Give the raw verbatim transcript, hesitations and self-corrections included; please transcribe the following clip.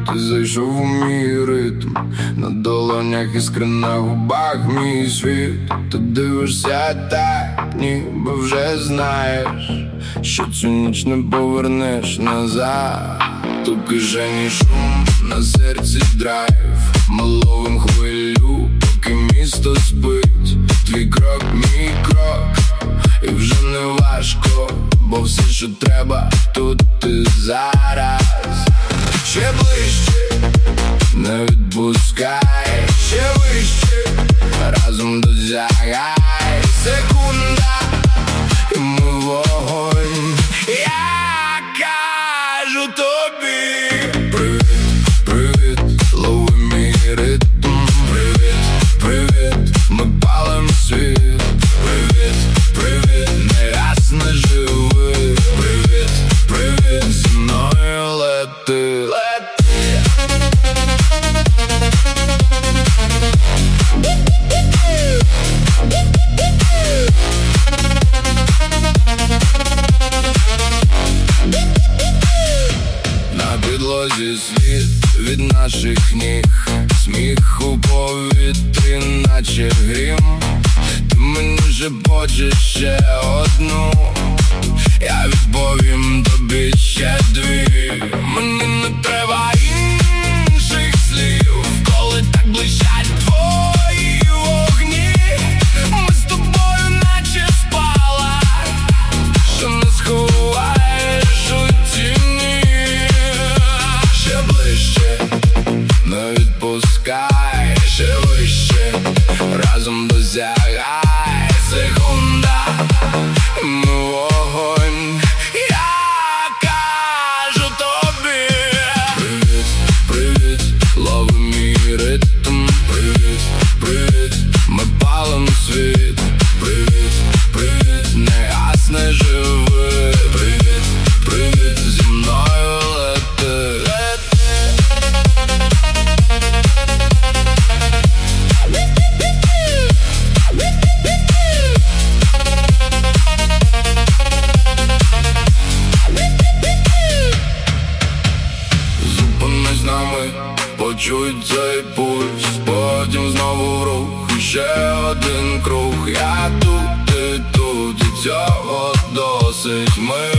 Ти зайшов у мій ритм, на долонях іскри на губах мій світ. Ти дивишся так, ніби вже знаєш, що цю ніч не повернеш назад. Ту кишені шум, на серці драйв, ми ловим хвилю, поки місто спить. Твій крок, мій крок, і вже не важко, бо все, що треба, тут і зараз. Ще ближче, не відпускай, ще вище, разом досягай. Секунда, і ми вогонь. Я кажу тобі привіт, привіт, лови мій ритм. Привіт, привіт, ми палим світ. Привіт, привіт, неясне живи. Привіт, привіт, зі мною лети, лети. На підлозі слід від наших ніг, сміх у повітрі, наче грім. Ти мені шепочеш ще одну, я відповім тобі ще дві. Мені не треба інших слів, коли так блищать твої вогні. Ми з тобою наче спалах, що не сховаєш у тіні. Ще ближче, не відпускай, ще вище, разом досягай. Секунда, ми вогонь. Я кажу тобі привіт, привіт, лови мій ритм. Привіт, привіт, ми палим світ. Привіт, привіт, неясне живи. Привіт, привіт, зі мною лети, лети. Зупинись на мить, почуй цей пульс, потім знову в рух, і ще один круг. Я тут, ти тут, і цього досить. Ми